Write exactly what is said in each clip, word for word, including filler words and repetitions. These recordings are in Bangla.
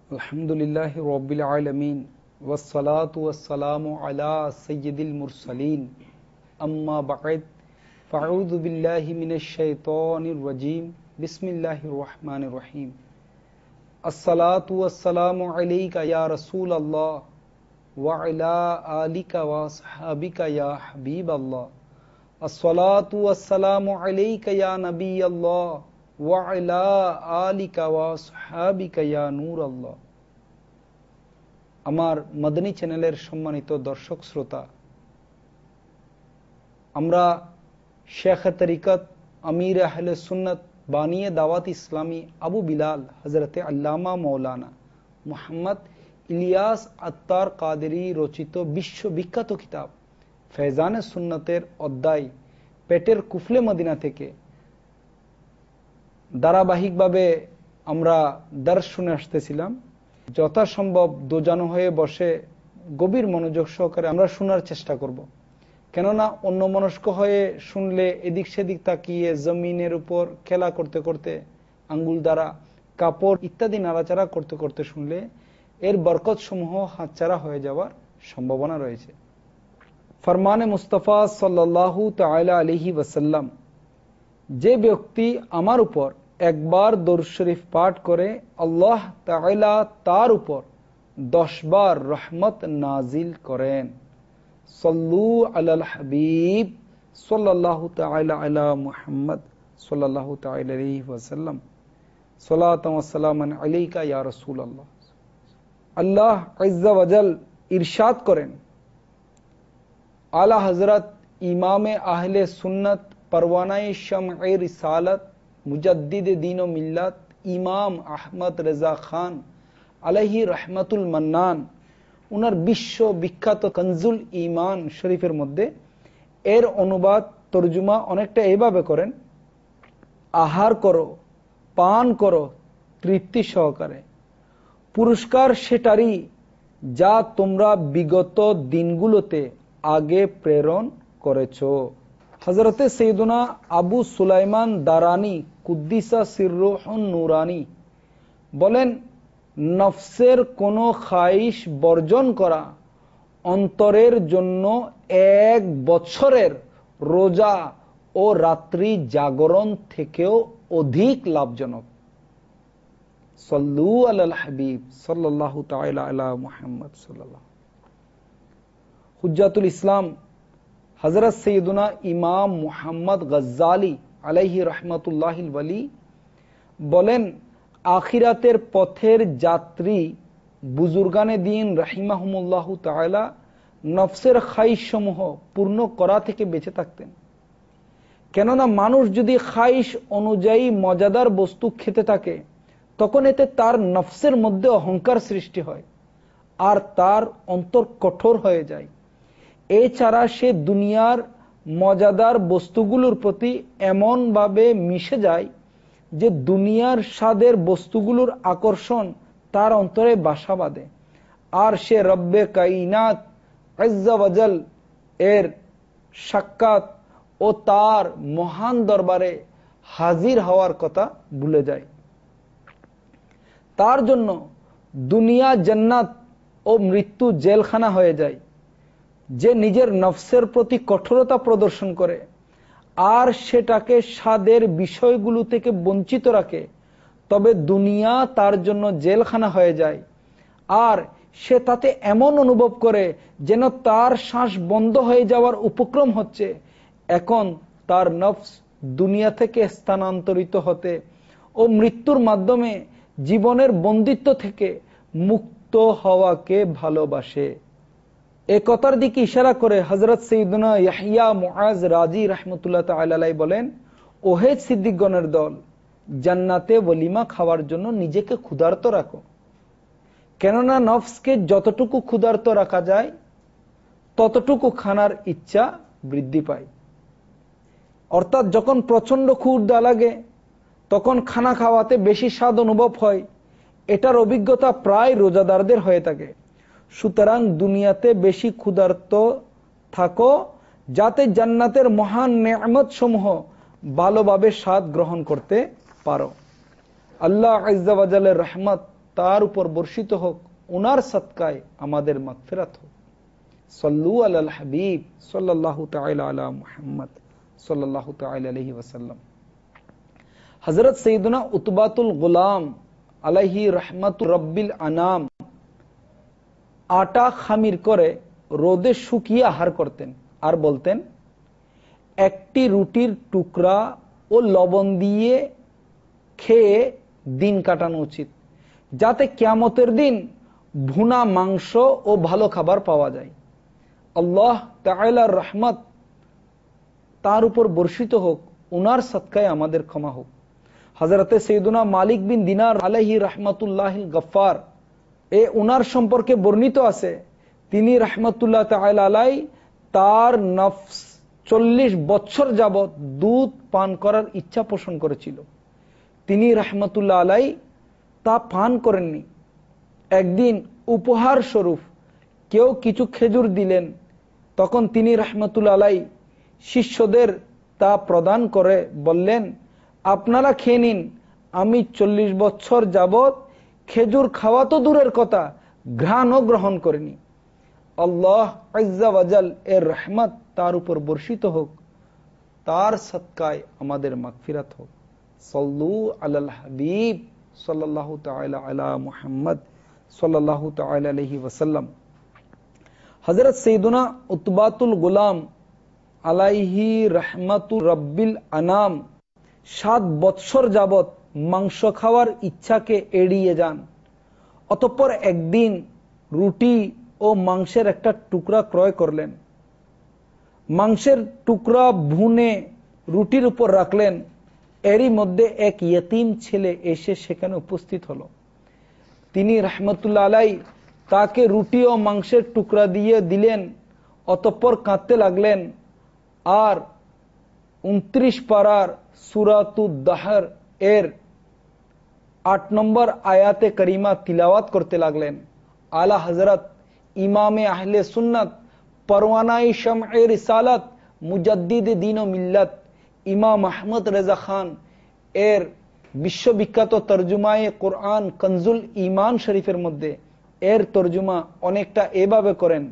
আলহামদুলিল্লাহি রাব্বিল আলামিন ওয়াসসালাতু ওয়াসসালামু আলা সাইয়্যিদিল মুরসালিন আম্মা বা'দ ফাআউযু বিল্লাহি মিনাশ শাইতানির রাজীম বিসমিল্লাহির রহমানির রহিম আসসালাতু ওয়াসসালামু আলাইকা ইয়া রাসূলাল্লাহ ওয়া আলা আলিকা ওয়া আসহাবিকা ইয়া হাবিবাল্লাহ আসসালাতু ওয়াসসালামু আলাইকা ইয়া নাবিয়াল্লাহ ওয়া আলা আলিকা ওয়া আসহাবিকা ইয়া নূরাল্লাহ। আমার মদনী চ্যানেলের সম্মানিত দর্শক শ্রোতা, আমরা শেখ তরিকত আমির আহলে সুন্নত বানিয়ে দাওয়াত ইসলামী আবু বিলাল হযরতে আল্লামা মৌলানা মুহাম্মদ ইলিয়াস আত্তার কাদেরী রচিত বিশ্ববিখ্যাত কিতাব ফেজানে সুন্নতের অধ্যায় পেটের কুফলে মদিনা থেকে ধারাবাহিকভাবে আমরা দর্শ শুনে আসতেছিলাম। যথাসম্ভব দোজানো হয়ে বসে গভীর মনোযোগ সহকারে আমরা শোনার চেষ্টা করব, কেননা অন্যমনস্ক হয়ে শুনলে এদিক সেদিক তাকিয়ে জমিনের উপর খেলা করতে করতে আঙ্গুল দ্বারা কাপড় ইত্যাদি নাড়াচাড়া করতে করতে শুনলে এর বরকত সমূহ হাতছাড়া হয়ে যাওয়ার সম্ভাবনা রয়েছে। ফরমানে মুস্তাফা সাল্লাল্লাহু তাআলা আলাইহি ওয়াসাল্লাম, যে ব্যক্তি আমার উপর একবার দরুদ শরীফ পাঠ করে আল্লাহ তাআলা তার উপর দশ বার রহমত নাজিল করেন। সাল্লু আলাল হাবিব সাল্লাল্লাহু তাআলা আলা মুহাম্মদ সাল্লাল্লাহু তাআলা আলাইহি ওয়াসাল্লাম সালাতাম ওয়া সালামান আলাইকা ইয়া রাসূলুল্লাহ। আল্লাহ আযজা ওয়া জাল ইরশাদ করেন, আলা হযরত ইমামে আহলে সুন্নাত পরওয়ানায়ে শামঈ রিসালাত মুজাদ্দিদে দ্বীন ও মিল্লাত ইমাম আহমদ রেজা খান আলাইহি রহমাতুল মান্নান উনার বিশ্ব বিখ্যাত কনজুল ঈমান শরীফের মধ্যে এর অনুবাদ তরজমা অনেকটা এইভাবে করেন, আহার করো, পান করো তৃপ্তি সহকারে, পুরস্কার সেটারই যা তোমরা বিগত দিনগুলোতে আগে প্রেরণ করেছো। হযরতে সৈয়দনা আবু সুলাইমান দারানি কুদ্দিসা সিররুহুন নুরানি বলেন, নফসের কোনো খাইশ বর্জন করা অন্তরের জন্য এক বছরের রোজা ও রাত্রি জাগরণ থেকেও অধিক লাভজনক। সাল্লু আলাল হাবিব সাল্লাল্লাহু তাআলা আলা মুহাম্মদ সাল্লাল্লাহু। হুজ্জাতুল ইসলাম হযরত সৈয়দনা ইমাম মুহাম্মদ গজ্জালি আলাইহি রহমাতুল্লাহিল ওয়ালি বলেন, আখিরাতের পথের যাত্রী বুজুর্গানে দ্বীন রাহিমাহুমুল্লাহু তাআলা নফসের খাইশ সমূহ পূর্ণ করা থেকে বেঁচে থাকতেন। কেননা মানুষ যদি খাইশ অনুযায়ী মজাদার বস্তু খেতে থাকে তখন এতে তার নফসের মধ্যে অহংকার সৃষ্টি হয় আর তার অন্তর কঠোর হয়ে যায়। এছাড়া সে দুনিয়ার মজাদার বস্তুগুলোর প্রতি এমন ভাবে মিশে যায় যে দুনিয়ার স্বাদের বস্তুগুলোর আকর্ষণ তার অন্তরে বাসা বাঁধে আর সে রব্বে কায়নাত আযজা ওয়া জাল এর সাক্ষাৎ ও তার মহান দরবারে হাজির হওয়ার কথা ভুলে যায়। তার জন্য দুনিয়া জান্নাত ও মৃত্যু জেলখানা হয়ে যায়। যে নিজের নফসের প্রতি কঠোরতা প্রদর্শন করে আর সেটাকে স্বাদের বিষয়গুলো থেকে বঞ্চিত রাখে তবে দুনিয়া তার জন্য জেলখানা হয়ে যায় আর সে তাতে এমন অনুভব করে যেন তার শ্বাস বন্ধ হয়ে যাওয়ার উপক্রম হচ্ছে। এখন তার নফস দুনিয়া থেকে স্থানান্তরিত হতে ও মৃত্যুর মাধ্যমে জীবনের বন্দিত্ব থেকে মুক্ত হওয়াকে ভালোবাসে। এ কথার দিকে ইশারা করে হযরত সাইয়্যিদুনা ইয়াহইয়া মুআজ রাজি রাহমাতুল্লাহ তাআলা আলাইহি বলেন, ওহে সিদ্দিকগণের দল, জান্নাতে ওলিমা খাওয়ার জন্য নিজেকে ক্ষুধার্ত রাখো, কেননা নফসকে যতটুকু ক্ষুধার্ত রাখা যায় ততটুকু খানার ইচ্ছা বৃদ্ধি পায়। অর্থাৎ যখন প্রচন্ড ক্ষুধা লাগে তখন খানা খাওয়াতে বেশি স্বাদ অনুভব হয়। এটার অভিজ্ঞতা প্রায় রোজাদারদের হয়ে থাকে। সুতরাং দুনিয়াতে বেশি ক্ষুধার্ত থাকো যাতে জান্নাতের মহান নেয়ামত সমূহ ভালোভাবে স্বাদ গ্রহণ করতে পারো। আল্লাহ আযজা ওয়া জালের রহমত তার উপর বর্ষিত হোক, উনার সদকায় আমাদের মাগফিরাত হোক। সাল্লু আলাল হাবিব সাল্লাল্লাহু তাআলা আলা মুহাম্মদ সাল্লাল্লাহু তাআলা আলাইহি ওয়াসাল্লাম। হযরত সাইয়্যিদুনা উতবাতুল গুলাম আলাইহি রাহমাতু রাব্বিল আনাম আটা খামির করে রোদে শুকিয়ে আহার করতেন আর বলতেন, একটি রুটির টুকরা ও লবণ দিয়ে খেয়ে দিন কাটানো উচিত, যাতে কিয়ামতের দিন ভুনা মাংস ও ভালো খাবার পাওয়া যায়। আল্লাহ তাআলার রহমত তার উপর বর্ষিত হোক, উনার সদকায় আমাদের ক্ষমা হোক। হযরতে সাইয়্যিদুনা মালিক বিন দিনার আলাইহি রাহমাতুল্লাহিল গফফার, এ উনার সম্পর্কে বর্ণিত আছে, তিনি রাহমাতুল্লাহ তাআলা আলাই তার নফস চল্লিশ বছর যাবৎ দুধ পান করার ইচ্ছা পোষণ করেছিল। তিনি রাহমাতুল্লাহ আলাই তা পান করেননি। একদিন উপহার স্বরূপ কেউ কিছু খেজুর দিলেন, তখন তিনি রাহমাতুল্লাহ আলাই শিষ্যদের তা প্রদান করে বললেন, আপনারা খেয়ে নিন, আমি চল্লিশ বছর যাবৎ খেজুর খাওয়া তো দূরের কথা, ঘ্রাণও গ্রহণ করিনি। আল্লাহ আজ্জা ওয়াজাল এর রহমত তার উপর বর্ষিত হোক, তার সদকায় আমাদের মাগফিরাত হোক। সাল্লু আলাল হাবিব সাল্লাল্লাহু তাআলা আলা মুহাম্মদ সাল্লাল্লাহু তাআলা আলাইহি ওয়াসাল্লাম। হযরত সাইয়্যিদুনা উতবাতুল গুলাম আলাইহি রাহমাতু রাব্বিল আনাম সাত বৎসর যাবৎ মাংস খাওয়ার ইচ্ছাকে এড়িয়ে যান। অতঃপর একদিন রুটি ও মাংসের একটা টুকরা ক্রয় করলেন। মাংসের টুকরা ভুনে রুটির উপর রাখলেন। এরই মধ্যে এক ইয়তীম ছেলে এসে সেখানে উপস্থিত হলো। তিনি রাহমাতুল্লাহ আলাই তাকে রুটি ও মাংসের টুকরা দিয়ে দিলেন। অতঃপর কাঁদতে লাগলেন আর উনত্রিশ পারার সূরাতুদ দাহর এর আট নম্বর আয়াতে করিমা তিলাওয়াত করতে লাগলেন। আলা হযরত ইমামে আহলে সুন্নাত, পরওয়ানাই শাম'এ রিসালাত, মুজাদ্দিদ দ্বীন ও মিল্লাত ইমাম আহমদ রেজা খান এর বিশ্ববিখ্যাত তরজুমায়ে কোরআন কনজুল ঈমান শরীফের মধ্যে এর তরজুমা অনেকটা এভাবে করেন,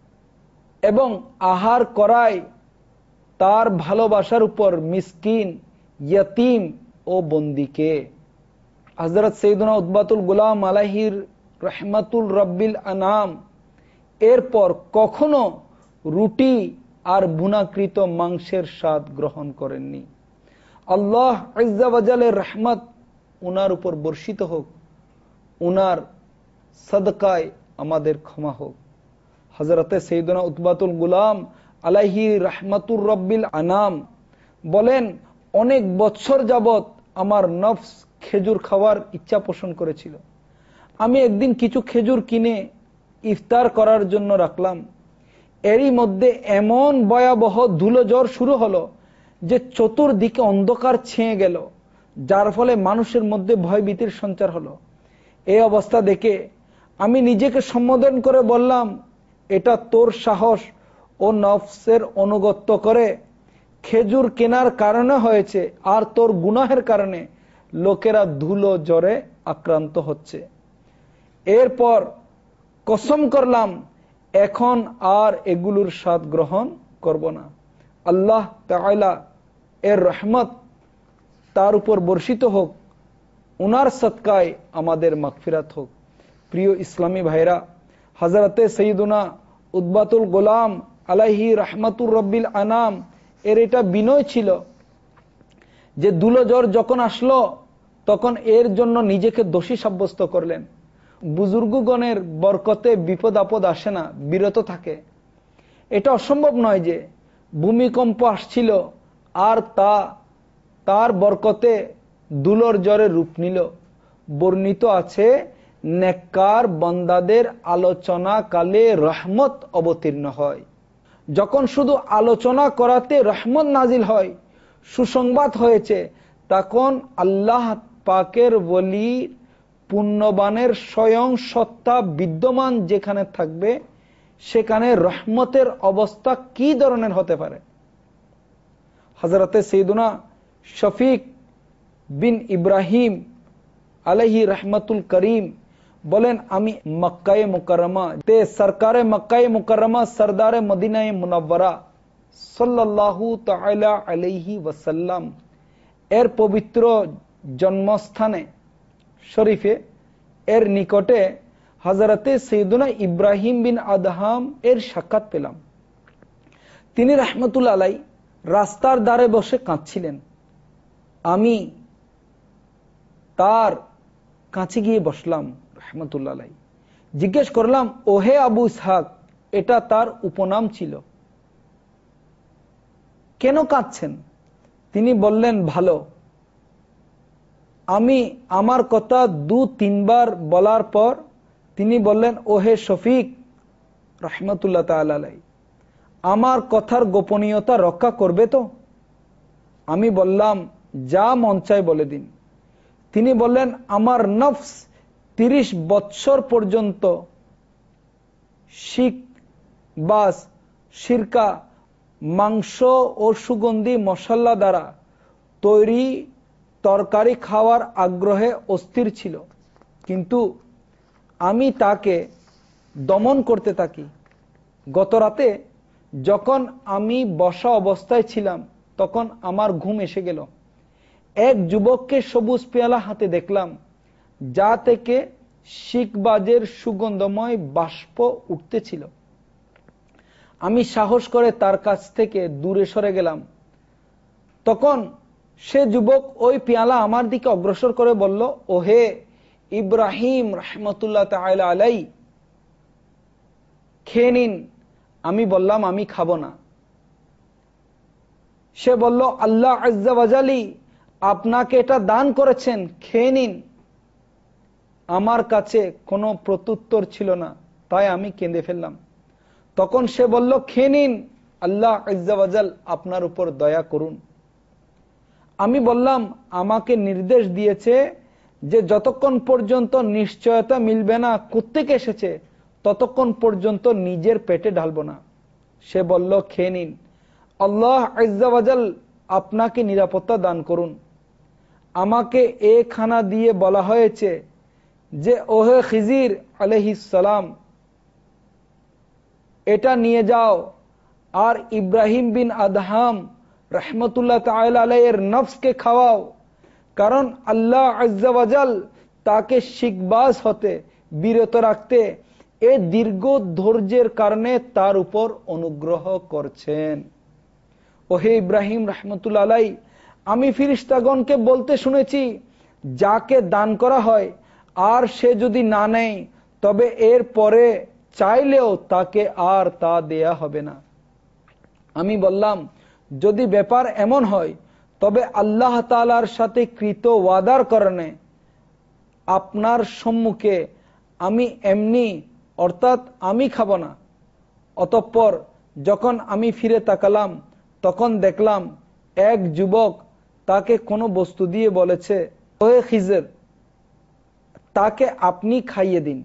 এবং আহার করায় তার ভালোবাসার উপর মিসকিন, ইয়তীম ও বন্দীকে। হযরত সাইয়্যিদুনা উতবাতুল গুলাম আলাইহির রাহমাতুল রাব্বিল আনাম এরপর কখনো রুটি আর ভুনাকৃত মাংসের স্বাদ গ্রহণ করেননি। আল্লাহ আজ্জা ওয়াজালের রহমত উনার উপর বর্ষিত হোক, উনার সদকায় আমাদের ক্ষমা হোক। হযরতে সাইয়্যিদুনা উতবাতুল গুলাম আলাইহি রাহমাতুর রাব্বিল আনাম বলেন, অনেক বছর যাবৎ আমার নফস খেজুর খাওয়ার ইচ্ছা পোষণ করেছিল। আমি একদিন কিছু খেজুর কিনে ইফতার করার জন্য রাখলাম। এরই মধ্যে এমন ভয়াবহ ধুলো জ্বর শুরু হলো যে চতুর্দিকে অন্ধকার ছেয়ে গেল, যার ফলে মানুষের মধ্যে ভয়ভীতির সঞ্চার হলো। এই অবস্থা দেখে আমি নিজেকে সম্বোধন করে বললাম, এটা তোর সাহস ও নফসের অনুগত্য করে খেজুর কেনার কারণে হয়েছে, আর তোর গুনাহের কারণে লোকেরা ধুলো জ্বরে আক্রান্ত হচ্ছে। এরপর কসম করলাম এখন আর এগুলোর স্বাদ গ্রহণ করব না। আল্লাহ তাআলা এর রহমত তার উপর বর্ষিত হোক, উনার সদকায় আমাদের মাগফিরাত হোক। প্রিয় ইসলামী ভাইরা, হযরতে সাইয়্যিদুনা উতবাতুল গুলাম আলাইহি রাহমাতুর রাব্বিল আনাম এর এটা বিনয় ছিল যে ধুলো জ্বর যখন আসলো তখন এর জন্য নিজেকে দোষী সাব্যস্ত করলেন। বুজুর্গগণের বরকতে বিপদ আপদ আসে না, বিরত থাকে। এটা অসম্ভব নয় যে ভূমিকম্প আসছিল আর তা তার বরকতে ধুলোর জ্বরে রূপ নিল। বর্ণিত আছে, নেককার বান্দাদের আলোচনা কালে রহমত অবতীর্ণ হয়। যখন শুধু আলোচনা করাতে রহমত নাজিল হয়, সুসংবাদ হয়েছে, তখন আল্লাহ পাকের ওলির পুণ্যবানের স্বয়ং সত্তা বিদ্যমান যেখানে থাকবে সেখানে রহমতের অবস্থা কি ধরনের হতে পারে। হযরতে সাইয়্যিদুনা শফিক বিন ইব্রাহিম আলাইহি রাহমাতুল করিম বলেন আমি মক্কায়ে মুকাররমা তে সরকারে মক্কায়ে মুকাররমা সরদারে মদিনায়ে মুনাওয়ারা সাল্লাল্লাহু তাআলা আলাইহি ওয়াসাল্লাম এর পবিত্র জন্মস্থানে শরীফে এর নিকটে হযরতে সাইয়্যিদুনা ইব্রাহিম বিন আদহাম এর সাক্ষাৎ পেলাম। তিনি রাহমাতুল্লাহ আলাই রাস্তার ধারে বসে কাঁদছিলেন। আমি তার কাছে গিয়ে বসলাম রাহমাতুল্লাহ আলাই। জিজ্ঞেস করলাম, ওহে আবু ইসহাক, এটা তার উপনাম ছিল, কেন কাঁদছেন? তিনি বললেন, ভালো। আমি আমার কথা দু তিনবার বলার পর তিনি বললেন, ওহে শফিক রাহমাতুল্লাহ তাআলা আলাই, আমার কথার গোপনীয়তা রক্ষা করবে তো? আমি বললাম, যা মন চায় বলে দিন। তিনি বললেন, আমার নফস তিরিশ বৎসর পর্যন্ত শিক বাস শিরকা মাংস ও সুগন্ধি মশলা দ্বারা তৈরি তরকারি খাওয়ার আগ্রহে অস্থির ছিল, কিন্তু আমি তাকে দমন করতে থাকি। গত রাতে যখন আমি বসা অবস্থায় ছিলাম তখন আমার ঘুম এসে গেল। এক যুবককে সবুজ পেয়ালা হাতে দেখলাম, যা থেকে শিকবাজের সুগন্ধময় বাষ্প উঠতেছিল। আমি সাহস করে তার কাছ থেকে দূরে সরে গেলাম। তখন সে যুবক ওই পেয়ালা আমার দিকে অগ্রসর করে বলল, ওহে ইব্রাহিম রাহমাতুল্লাহ তাআলা আলাই, খেয়ে নিন। আমি বললাম, আমি খাবো না। সে বলল, আল্লাহ আজ্জা ওয়াজালি আপনাকে এটা দান করেছেন, খেয়ে নিন। আমার কাছে কোনো প্রত্যুত্তর ছিল না, তাই আমি কেঁদে ফেললাম। তখন সে বলল, খেয়ে নিন, আল্লাহ আজ্জা ওয়াজাল আপনার উপর দয়া করুন। আমি বললাম, আমাকে নির্দেশ দিয়েছে যে যতক্ষণ পর্যন্ত নিশ্চয়তা মিলবে না কোত্থেকে এসেছে ততক্ষণ পর্যন্ত নিজের পেটে ঢালবো না। সে বলল, খেয়ে নিন, আল্লাহ আজ্জা ওয়াজাল আপনাকে নিরাপত্তা দান করুন। আমাকে এ খানা দিয়ে বলা হয়েছে যে ওহে খিজির আলাইহিস সালাম, এটা নিয়ে যাও আর ইব্রাহিম বিন আদহাম রাহমাতুল্লাহ তাআলা আলাইহির নফসকে খাওয়াও, কারণ আল্লাহ আজ্জা ওয়াজাল তাকে শিকবাজ হতে বিরত রাখতে এই দীর্ঘ ধৈর্যের কারণে তার উপর অনুগ্রহ করছেন। ওহে ইব্রাহিম রাহমাতুল্লাহ আলাইহি, আমি ফেরেশতাগণকে বলতে শুনেছি, যাকে দান করা হয় আর সে যদি না নেয় তবে এর পরে চাইলেও তাকে আর তা দেয়া হবে না। আমি বললাম, যদি ব্যাপার এমন হয় তবে আল্লাহ তাআলার সাথে কৃত ওয়াদার কারণে আপনার সম্মুখে আমি এমনি অর্থাৎ আমি খাবো না। অতঃপর যখন আমি ফিরে তাকালাম তখন দেখলাম এক যুবক তাকে কোনো বস্তু দিয়ে বলেছে, ওহে খিজির, তাকে আপনি খাইয়ে দিন।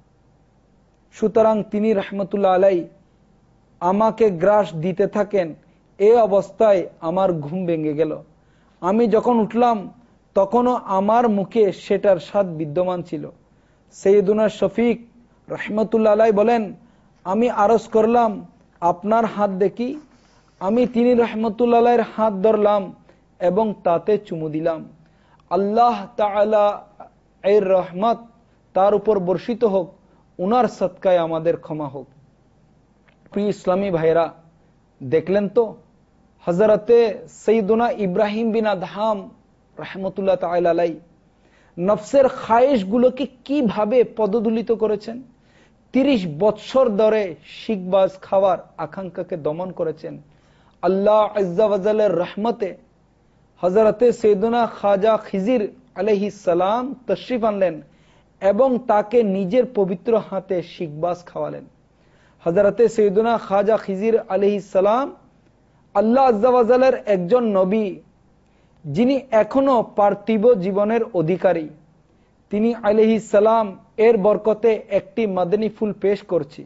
সুতরাং তিনি রাহমাতুল্লাহ আলাইহি আমাকে গ্রাস দিতে থাকেন। এই অবস্থায় আমার ঘুম ভেঙে গেল। আমি যখন উঠলাম তখনও আমার মুখে সেটার স্বাদ বিদ্যমান ছিল। সাইয়্যিদুনা শফিক রাহমাতুল্লাহ আলাইহি বলেন, আমি আরজ করলাম, আপনার হাত দেখি। আমি তিনি রাহমাতুল্লাহ আলাইহির হাত ধরলাম এবং তাতে চুমু দিলাম। আল্লাহ তাআলা এর রহমত তার উপর বর্ষিত হোক, উনার সদকায় আমাদের ক্ষমা হোক। প্রিয় ইসলামী ভাইরা, দেখলেন তো হযরতে সাইয়্যিদুনা ইব্রাহিম বিন আদহাম রাহমাতুল্লাহ তাআলা আলাইহি নফসের খায়েশগুলোকে কিভাবে পদদলিত করেছেন। তিরিশ বৎসর ধরে শিকবাজ খাওয়ার আকাঙ্ক্ষাকে দমন করেছেন। আল্লাহ আজ্জা ওয়াজালের রহমতে হযরতে সাইয়্যিদুনা খাজা খিজির আলাইহিস সালাম তশরিফ আনলেন এবং তাকে নিজের পবিত্র হাতে শিকবাজ খাওয়ালেন। হযরতে সাইয়্যিদুনা খাজা খিজির আলাইহিস সালাম আল্লাহ আজ্জা ওয়াজালের একজন নবী, যিনি এখনো পার্থিব জীবনের অধিকারী। তিনি আলাইহিস সালাম এর বরকতে একটি মাদানী ফুল পেশ করছি।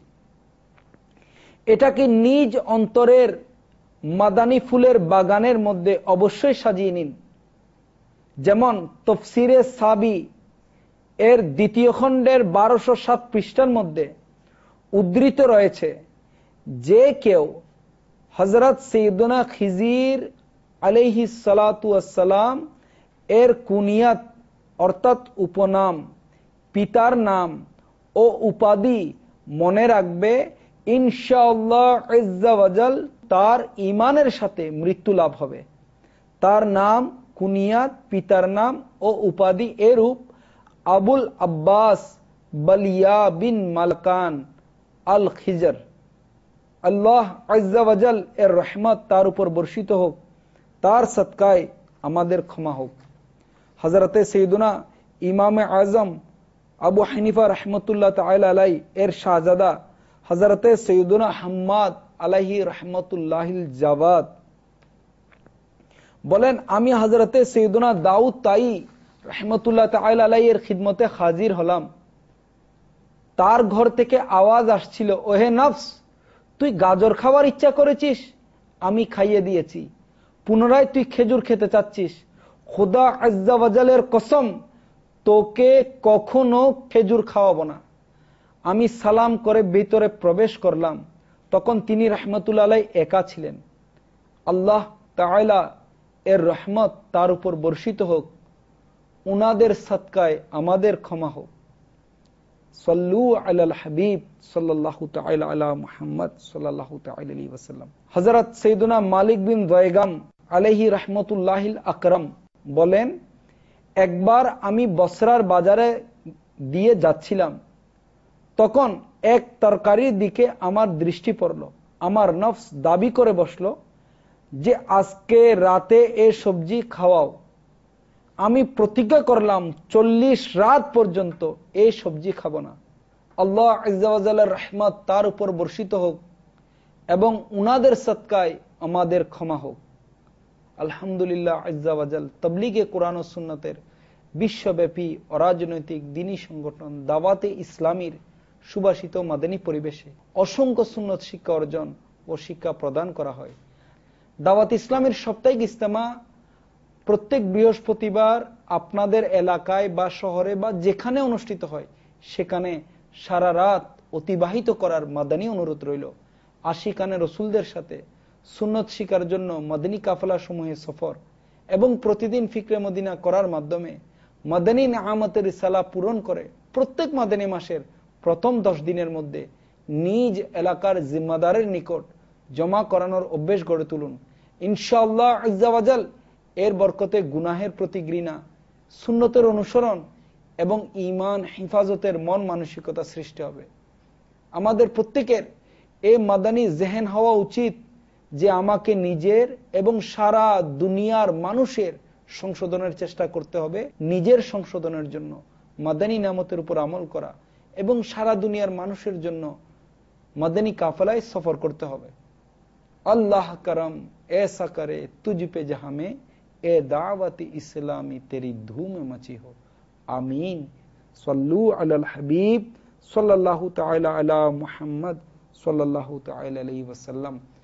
এটাকে নিজ অন্তরের মাদানী ফুলের বাগানের মধ্যে অবশ্যই সাজিয়ে নিন। যেমন তফসিরে সাবি এর দ্বিতীয় খণ্ডের বারোশো সাত পৃষ্ঠার মধ্যে উদ্ধৃত রয়েছে, যে কেউ হযরত সৈয়দনা খিজির আলাইহিস সালাতু ওয়াস সালাম এর কুনিয়াত অর্থাৎ উপনাম, পিতার নাম ও উপাধি মনে রাখবে, ইনশাআল্লাহ আজ্জা ওয়াজাল তার ঈমানের সাথে মৃত্যু লাভ হবে। তার নাম, কুনিয়াত, পিতার নাম ও উপাধি এরূপ আবুল আব্বাস বালিয়া বিন মালকান আল খিজর, আল্লাহ আজ্জা ওয়াজাল এর রহমত তার উপর বর্ষিত হোক, তার সদকায় আমাদের ক্ষমা হোক। হযরতে সৈয়দনা ইমামে আজম আবু হানিফা রহমতুল্লাহ তাআলা আলাইহি এর শাহজাদা হযরতে সৈয়দনা হাম্মাদ আলাইহি রহমতুল্লাহিল জাওয়াদ বলেন, আমি হযরতে সৈয়দনা দাউদ তাই রহমতুল্লাহ তাআলা আলাইহি এর খিদমতে হাজির হলাম। তার ঘর থেকে আওয়াজ আসছিল, ওহে নফস, তুই গাজর খাওয়ার ইচ্ছা করেছিস, আমি খাইয়ে দিয়েছি। পুনরায় তুই খেজুর খেতে চাচ্ছিস, খোদা আজ্জা ওয়াজালের কসম, তোকে কখনো খেজুর খাওয়াবো না। আমি সালাম করে ভিতরে প্রবেশ করলাম। তখন তিনি রহমতুল্লাহ আলাইহি একা ছিলেন। আল্লাহ তাআলা এর রহমত তার উপর বর্ষিত হোক, উনাদের সদকায় আমাদের ক্ষমা হোক। সাল্লু আলাল হাবিব সাল্লাল্লাহু তাআলা আলা মুহাম্মদ সাল্লাল্লাহু তাআলা আলাইহি ওয়াসাল্লাম। হযরত সাইয়্যিদুনা মালিক বিন যায়গাম আলাইহি রাহমাতুল্লাহিল আকরাম বলেন, একবার আমি বসরার বাজারে দিয়ে যাচ্ছিলাম, তখন এক তরকারির দিকে আমার দৃষ্টি পড়ল। আমার নফস দাবি করে বসলো যে আজকে রাতে এই সবজি খাওয়াও। আমি প্রতিজ্ঞা করলাম চল্লিশ রাত পর্যন্ত এই সবজি খাবো না। আল্লাহ আজ্জা ওয়া জাল্লার রহমত তার উপর বর্ষিত হোক এবং উনাদের সদকায় আমাদের ক্ষমা হোক। আলহামদুলিল্লাহ আজ্জা ওয়া জাল তাবলীগে কোরআন ও সুন্নতের বিশ্বব্যাপী অরাজনৈতিক দ্বীনী সংগঠন দাওয়াতে ইসলামীর সুবাসিত মাদানী পরিবেশে অসংখ্য সুন্নত শিক্ষা অর্জন ও শিক্ষা প্রদান করা হয়। দাওয়াত ইসলামের সাপ্তাহিক ইজতেমা প্রত্যেক বৃহস্পতিবার আপনাদের এলাকায় বা শহরে বা যেখানে অনুষ্ঠিত হয় সেখানে সারা রাত অতিবাহিত করার মাদানী অনুরোধ রইল। আশিকানে রসুলদের সাথে সুন্নত শিকার জন্য মাদানী কাফেলা সমূহে সফর এবং প্রতিদিন ফিকরে মদিনা করার মাধ্যমে মাদানী নিয়ামতের রিসালা পূরণ করে প্রত্যেক মাদানী মাসের প্রথম দশ দিনের মধ্যে নিজ এলাকার জিম্মাদারের নিকট জমা করানোর অভ্যেস গড়ে তুলুন। ইনশাআল্লাহ আজ্জা ওয়া জাল এর বরকতে গুনাহের প্রতি ঘৃণা, সুন্নতের অনুসরণ এবং ঈমান হিফাজতের মন মানসিকতা সৃষ্টি হবে। আমাদের প্রত্যেকের এই মাদানী জেহেন হওয়া উচিত যে আমাকে নিজের এবং সারা দুনিয়ার মানুষের সংশোধনের চেষ্টা করতে হবে, নিজের সংশোধনের জন্য মাদানী নিয়ামতের উপর আমল করা এবং সারা দুনিয়ার মানুষের জন্য মাদানী কাফেলায় সফর করতে হবে। अल्लाह करम ऐसा करे तुझ पे जहां में ए दावत इस्लामी तेरी धूम मची हो, आमीन। सल्लू अलल हबीब सल्लल्लाहु तआला अला मुहम्मद सल्लल्लाहु तआला अलैहि वसल्लम।